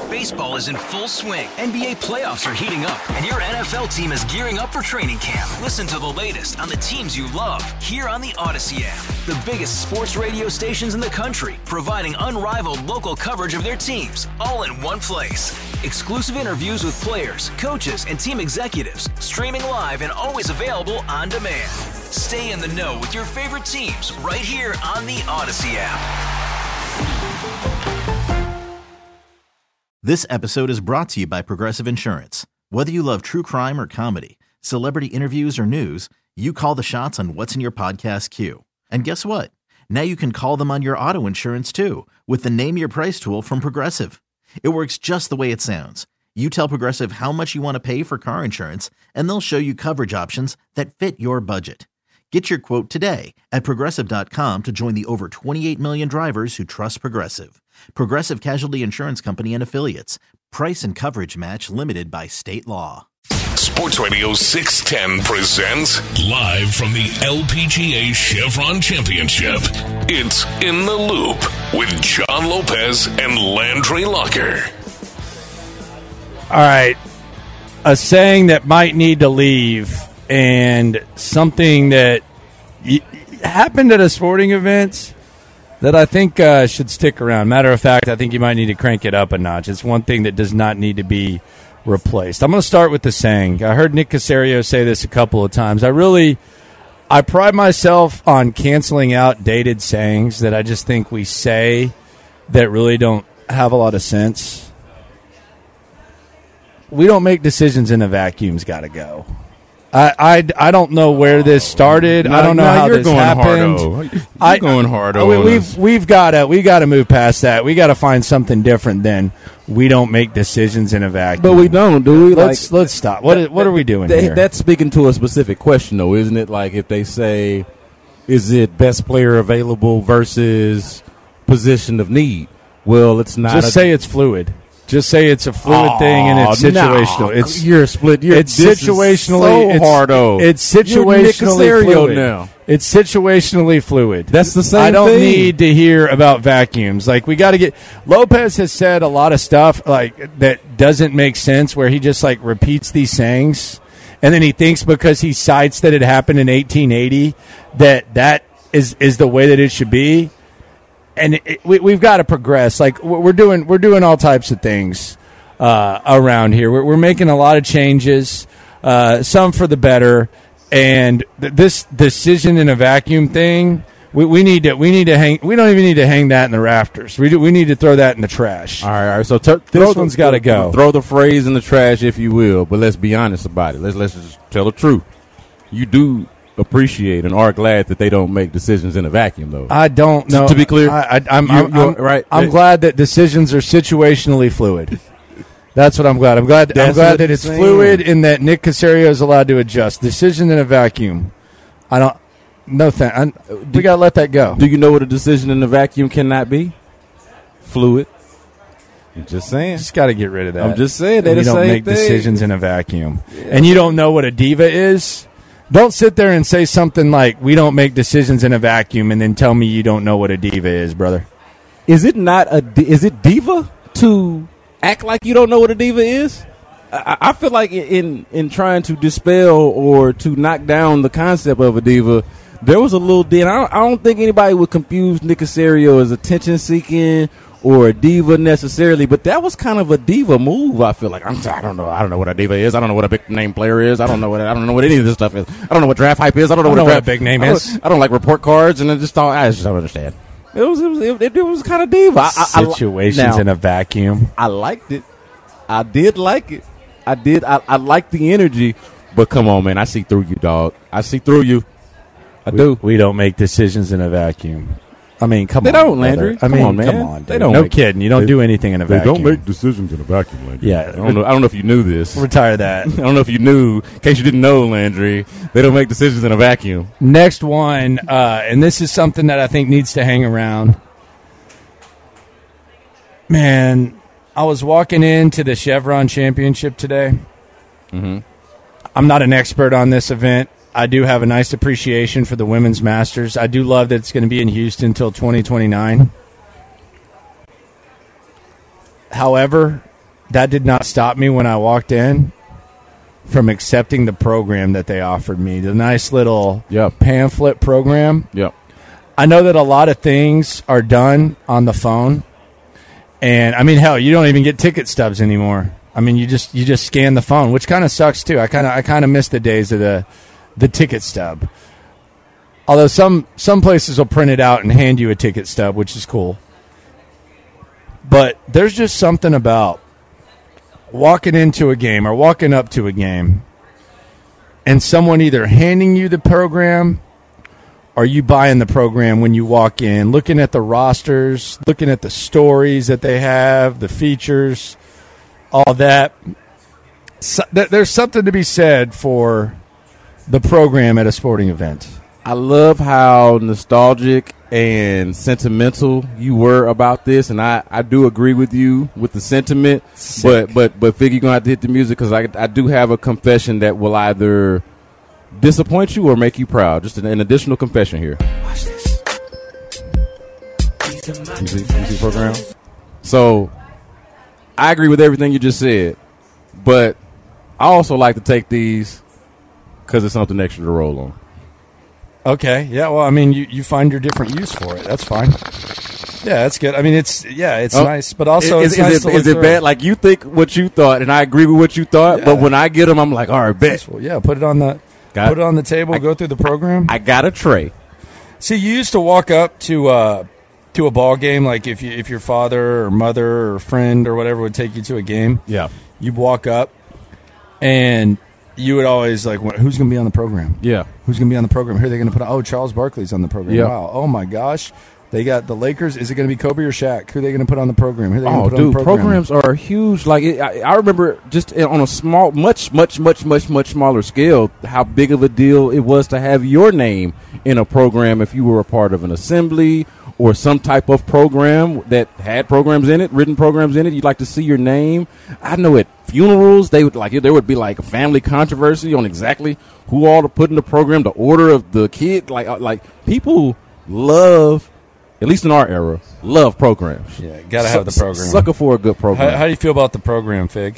Baseball is in full swing. NBA playoffs are heating up, and your NFL team is gearing up for training camp. Listen to the latest on the teams you love here on the Odyssey app. The biggest sports radio stations in the country, providing unrivaled local coverage of their teams, all in one place. Exclusive interviews with players, coaches, and team executives, streaming live and always available on demand. Stay in the know with your favorite teams right here on the Odyssey app. This episode is brought to you by Progressive Insurance. Whether you love true crime or comedy, celebrity interviews or news, you call the shots on what's in your podcast queue. And guess what? Now you can call them on your auto insurance too with the Name Your Price tool from Progressive. It works just the way it sounds. You tell Progressive how much you want to pay for car insurance, and they'll show you coverage options that fit your budget. Get your quote today at Progressive.com to join the over 28 million drivers who trust Progressive. Progressive Casualty Insurance Company and Affiliates. Price and coverage match limited by state law. Sports Radio 610 presents live from the LPGA Chevron Championship. It's In the Loop with John Lopez and Landry Locker. All right. A saying that might need to leave and something that happened at a sporting event that I think should stick around. Matter of fact, I think you might need to crank it up a notch. It's one thing that does not need to be replaced. I'm going to start with the saying. I heard Nick Caserio say this a couple of times. I pride myself on canceling out dated sayings that I just think we say that really don't have a lot of sense. We don't make decisions in a vacuum's got to go. I don't know where this started. I don't know how this happened. You're going hard. We've got to move past that. We got to find something different than we don't make decisions in a vacuum. But we don't, do we? Let's stop. What are we doing here? That's speaking to a specific question, though, isn't it? Like if they say, is it best player available versus position of need? Well, it's not. Just say it's fluid. Just say it's a fluid thing and it's situational. You're split. It's situationally hardo. It's situationally fluid. Now. It's situationally fluid. That's the same thing. I don't need to hear about vacuums. Like we got to get. Lopez has said a lot of stuff like that doesn't make sense. Where he just like repeats these sayings, and then he thinks because he cites that it happened in 1880 that is the way that it should be. And we've got to progress. Like we're doing all types of things around here. We're making a lot of changes, some for the better. And this decision in a vacuum thing, we need to hang. We don't even need to hang that in the rafters. We need to throw that in the trash. All right. So this one's got to go. Throw the phrase in the trash, if you will. But let's be honest about it. Let's just tell the truth. You do appreciate and are glad that they don't make decisions in a vacuum, though. I don't know. To be clear, I'm right. I'm glad that decisions are situationally fluid. That's what I'm glad. I'm glad that it's fluid and that Nick Caserio is allowed to adjust. Decision in a vacuum. We got to let that go. Do you know what a decision in a vacuum cannot be? Fluid. I'm just saying. Just got to get rid of that. I'm just saying. You don't make decisions in a vacuum. Yeah. And you don't know what a diva is? Don't sit there and say something like, we don't make decisions in a vacuum, and then tell me you don't know what a diva is, brother. Is it diva to act like you don't know what a diva is? I feel like in trying to dispel or to knock down the concept of a diva, there was a little dent. I don't think anybody would confuse Nick Caserio as attention-seeking or a diva necessarily, but that was kind of a diva move. I feel like I don't know what a diva is. I don't know what a big name player is. I don't know what any of this stuff is. I don't know what draft hype is. I don't know what a big name is. I don't like report cards, and I just don't understand. It was kind of diva. Situations in a vacuum. I liked it. I did like it. I like the energy, but come on, man. I see through you, dog. I see through you. I do. We don't make decisions in a vacuum. I mean, come on. They don't, Landry. Come on, man. Come on, dude. They don't. No kidding. You don't do anything in a vacuum. They don't make decisions in a vacuum, Landry. Yeah. I don't know if you knew this. Retire that. I don't know if you knew. In case you didn't know, Landry, they don't make decisions in a vacuum. Next one, and this is something that I think needs to hang around. Man, I was walking into the Chevron Championship today. Mm-hmm. I'm not an expert on this event. I do have a nice appreciation for the Women's Masters. I do love that it's going to be in Houston until 2029. However, that did not stop me when I walked in from accepting the program that they offered me, the nice little pamphlet program. Yep. I know that a lot of things are done on the phone, and I mean, hell, you don't even get ticket stubs anymore. I mean, you just scan the phone, which kind of sucks too. I kind of miss the days of the ticket stub. Although some places will print it out and hand you a ticket stub, which is cool. But there's just something about walking into a game or walking up to a game and someone either handing you the program or you buying the program when you walk in, looking at the rosters, looking at the stories that they have, the features, all that. So, there's something to be said for the program at a sporting event. I love how nostalgic and sentimental you were about this, and I do agree with you with the sentiment. Sick. But Fig, you're going to have to hit the music because I do have a confession that will either disappoint you or make you proud. Just an additional confession here. Watch this. You see program? So I agree with everything you just said, but I also like to take these because it's something extra to roll on. Okay, yeah, well, I mean, you find your different use for it. That's fine. Yeah, that's good. I mean, it's nice, but also is it bad? Like, you think what you thought, and I agree with what you thought, but when I get them, I'm like, all right, bet. Yeah, put it on the table, go through the program. I got a tray. See, you used to walk up to a ball game, like if your father or mother or friend or whatever would take you to a game. Yeah, you'd walk up, and you would always like, who's going to be on the program? Yeah. Who's going to be on the program? Who are they going to put Charles Barkley's on the program. Yeah. Wow. Oh, my gosh. They got the Lakers. Is it going to be Kobe or Shaq? Who are they going to put on the program? Who are they going to put on the program? Programs are huge. Like, I remember just on a small, much smaller scale, how big of a deal it was to have your name in a program if you were a part of an assembly or some type of program that had programs in it, written programs in it. You'd like to see your name. I know at funerals, there would be like a family controversy on exactly who all to put in the program, the order of the kid. Like people love, at least in our era, love programs. Yeah, gotta have the program. Sucker for a good program. How do you feel about the program, Fig?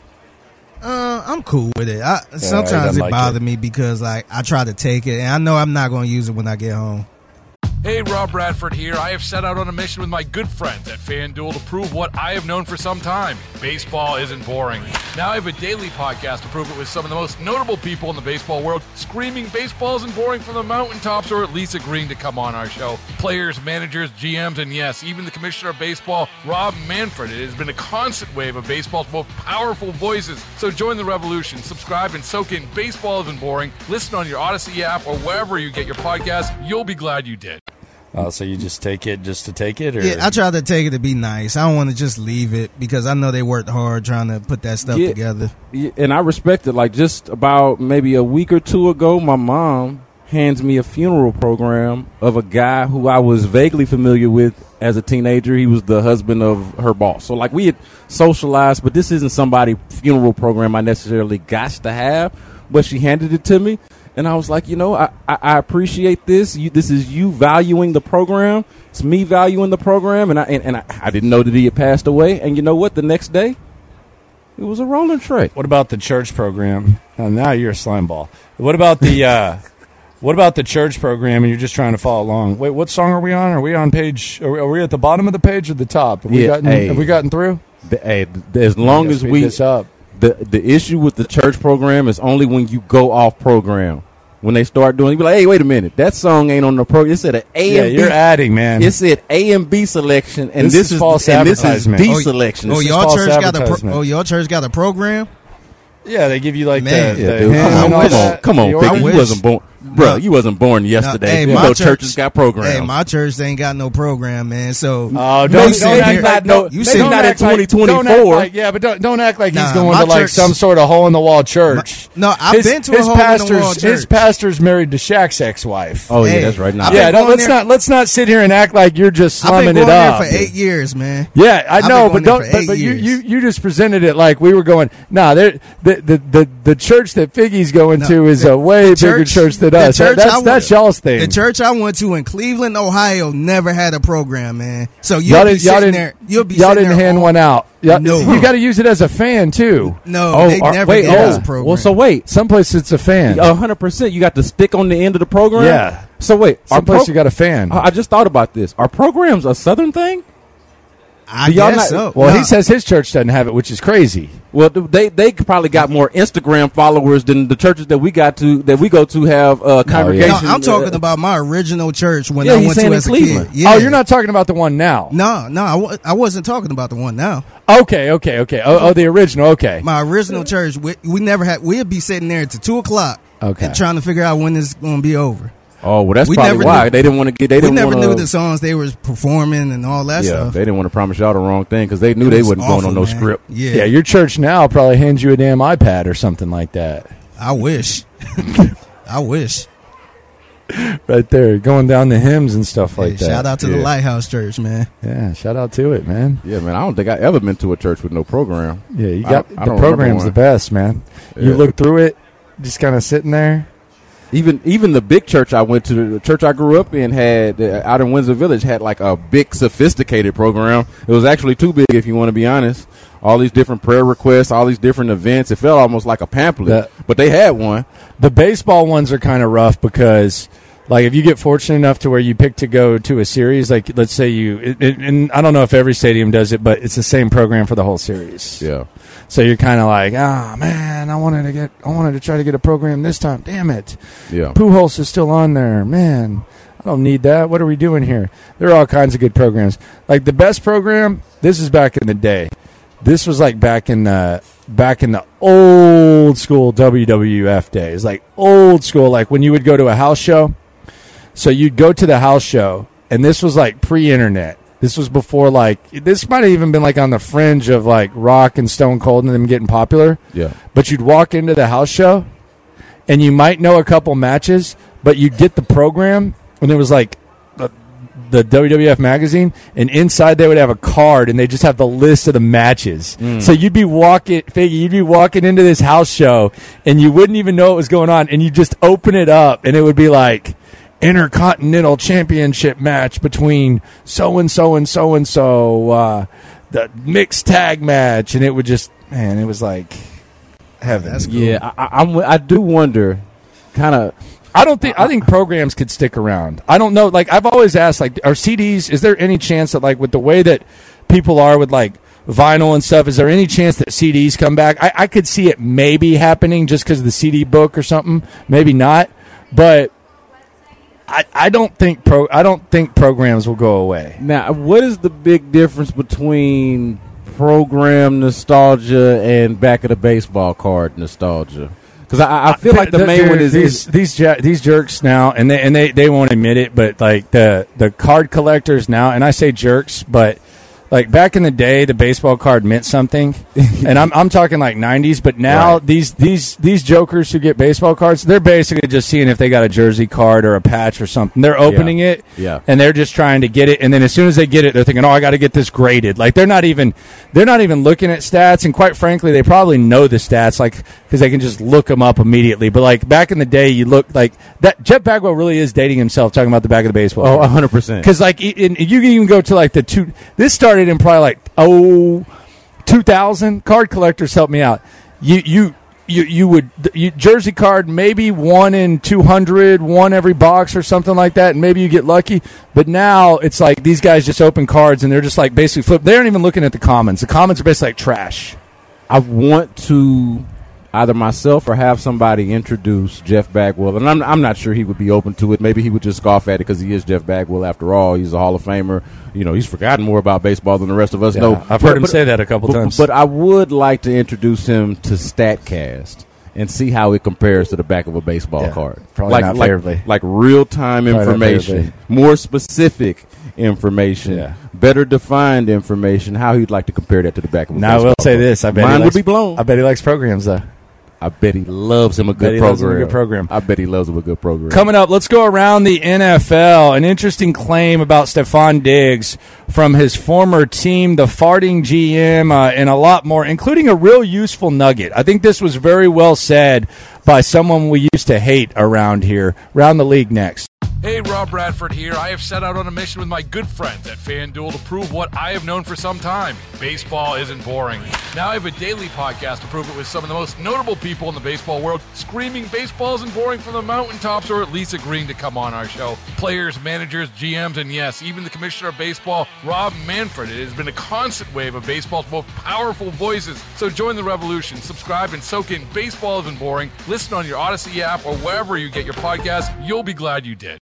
I'm cool with it. Sometimes it bothers me because like I try to take it, and I know I'm not going to use it when I get home. Hey, Rob Bradford here. I have set out on a mission with my good friends at FanDuel to prove what I have known for some time. Baseball isn't boring. Now I have a daily podcast to prove it with some of the most notable people in the baseball world, screaming baseball isn't boring from the mountaintops, or at least agreeing to come on our show. Players, managers, GMs, and yes, even the commissioner of baseball, Rob Manfred. It has been a constant wave of baseball's most powerful voices. So join the revolution. Subscribe and soak in Baseball Isn't Boring. Listen on your Odyssey app or wherever you get your podcast. You'll be glad you did. So you just take it just to take it? Or? Yeah, I try to take it to be nice. I don't want to just leave it because I know they worked hard trying to put that stuff together. Yeah, and I respect it. Like just about maybe a week or two ago, my mom hands me a funeral program of a guy who I was vaguely familiar with as a teenager. He was the husband of her boss. So like we had socialized, but this isn't somebody's funeral program I necessarily got to have. But she handed it to me. And I was like, I appreciate this. This is you valuing the program. It's me valuing the program. And I didn't know that he had passed away. And you know what? The next day, it was a rolling tray. What about the church program? Now you're a slime ball. What about the church program? And you're just trying to follow along. Wait, what song are we on? Are we on page? Are we at the bottom of the page or the top? Have we gotten through? As long as we this up. The issue with the church program is only when you go off program. When they start doing, you be like, hey, wait a minute, that song ain't on the program. It said an A and B. You're adding, man. It said A and B selection, and this is false advertisement. D selection. Y'all church got a program? Yeah, they give you like come on, Vicky, you wasn't born. Bro, you wasn't born yesterday. My churches got programs. Hey, my church ain't got no program, man. So don't act not in 2024. Don't act like he's going to like some sort of hole in the wall church. I've been to a hole in the wall church. His pastor's married to Shaq's ex-wife. Oh yeah, that's right. Let's not sit here and act like you're just slumming it up. I've been going there for 8 years, man. Yeah, I know, but you just presented it like we were going. Nah, the church that Figgy's going to is a way bigger church than with us. That's y'all's thing. The church I went to in Cleveland, Ohio, never had a program, man. So you'll be sitting there. Y'all didn't hand one out. No. You got to use it as a fan too. No, they never gave us a program. Well, so wait. Some place it's a fan. 100%. You got the stick on the end of the program? Yeah. So wait. Some place you got a fan. I just thought about this. Are programs a Southern thing? I guess so. Well, he says his church doesn't have it, which is crazy. Well, they probably got more Instagram followers than the churches that we go to have congregations. No, I'm talking about my original church when I went to as a kid. Yeah. Oh, you're not talking about the one now? No, I wasn't talking about the one now. Okay. Oh, the original. Okay. My original church, we never had. We'd be sitting there until 2:00. Okay. And trying to figure out when this is going to be over. Oh, well, that's probably why they didn't want to get. We never knew the songs they were performing and all that stuff. They didn't want to promise y'all the wrong thing because they knew they wasn't going on no script. Yeah, your church now probably hands you a damn iPad or something like that. I wish. I wish. Right there, going down the hymns and stuff like that. Shout out to the Lighthouse Church, man. Yeah, shout out to it, man. Yeah, man. I don't think I ever been to a church with no program. Yeah, you got the program's the best, man. Yeah. You look through it, just kind of sitting there. Even the big church I went to, the church I grew up in, had out in Windsor Village had like a big sophisticated program. It was actually too big, if you want to be honest. All these different prayer requests, all these different events. It felt almost like a pamphlet, but they had one. The baseball ones are kind of rough because, like, if you get fortunate enough to where you pick to go to a series, like let's say and I don't know if every stadium does it, but it's the same program for the whole series. Yeah. So you're kind of like, man, I wanted to try to get a program this time. Damn it. Yeah. Pujols is still on there. Man, I don't need that. What are we doing here? There are all kinds of good programs. Like the best program, this is back in the day. This was like back in the old school WWF days, like old school, like when you would go to a house show. So you'd go to the house show, and this was like pre-internet. This was before, like, this might have even been like on the fringe of like Rock and Stone Cold and them getting popular. Yeah. But you'd walk into the house show, and you might know a couple matches, but you'd get the program, and it was like the WWF magazine, and inside they would have a card, and they just have the list of the matches. So you'd be walking into this house show, and you wouldn't even know what was going on, and you just open it up, and it would be like Intercontinental Championship match between so-and-so and so-and-so, the mixed tag match, and it would just, man, it was like heaven. That's cool. Yeah, I do wonder, kind of. I think programs could stick around. I don't know. Like, I've always asked, like, are CDs, is there any chance that, like, with the way that people are with, like, vinyl and stuff, is there any chance that CDs come back? I could see it maybe happening just because of the CD book or something. Maybe not. But I don't think programs will go away. Now, what is the big difference between program nostalgia and back of the baseball card nostalgia? Because I feel like the main one is these jerks now, and they won't admit it, but like the card collectors now, and I say jerks, but like back in the day, the baseball card meant something, and I'm talking like 90s. But now right. these jokers who get baseball cards, they're basically just seeing if they got a jersey card or a patch or something. They're opening it, and they're just trying to get it. And then as soon as they get it, they're thinking, "Oh, I got to get this graded." Like they're not even looking at stats. And quite frankly, they probably know the stats, like because they can just look them up immediately. But like back in the day, you look like that. Jeff Bagwell really is dating himself talking about the back of the baseball. Oh, 100%. Because like you can even go to like the two. This started in probably like 2000. Card collectors help me out. You would jersey card maybe 1 in 200, one every box or something like that, and maybe you get lucky. But now it's like these guys just open cards and they're just like basically flip. They aren't even looking at the comments. The comments are basically like trash. I want to either myself or have somebody introduce Jeff Bagwell, and I'm not sure he would be open to it. Maybe he would just scoff at it because he is Jeff Bagwell after all. He's a Hall of Famer. You know, he's forgotten more about baseball than the rest of us know. I've heard him say that a couple times. But I would like to introduce him to StatCast and see how it compares to the back of a baseball card. Probably not favorably. Like real-time information, more specific information, better defined information, how he'd like to compare that to the back of a baseball card. Now, I will say this. I bet mine would be blown. I bet he likes programs, though. I bet he loves him a good program. I bet he loves him a good program. Coming up, let's go around the NFL. An interesting claim about Stephon Diggs from his former team, the farting GM, and a lot more, including a real useful nugget. I think this was very well said by someone we used to hate around here. Round the league next. Hey, Rob Bradford here. I have set out on a mission with my good friends at FanDuel to prove what I have known for some time. Baseball isn't boring. Now I have a daily podcast to prove it with some of the most notable people in the baseball world, screaming baseball isn't boring from the mountaintops, or at least agreeing to come on our show. Players, managers, GMs, and yes, even the commissioner of baseball, Rob Manfred. It has been a constant wave of baseball's most powerful voices. So join the revolution. Subscribe and soak in Baseball Isn't Boring. Listen on your Odyssey app or wherever you get your podcasts. You'll be glad you did.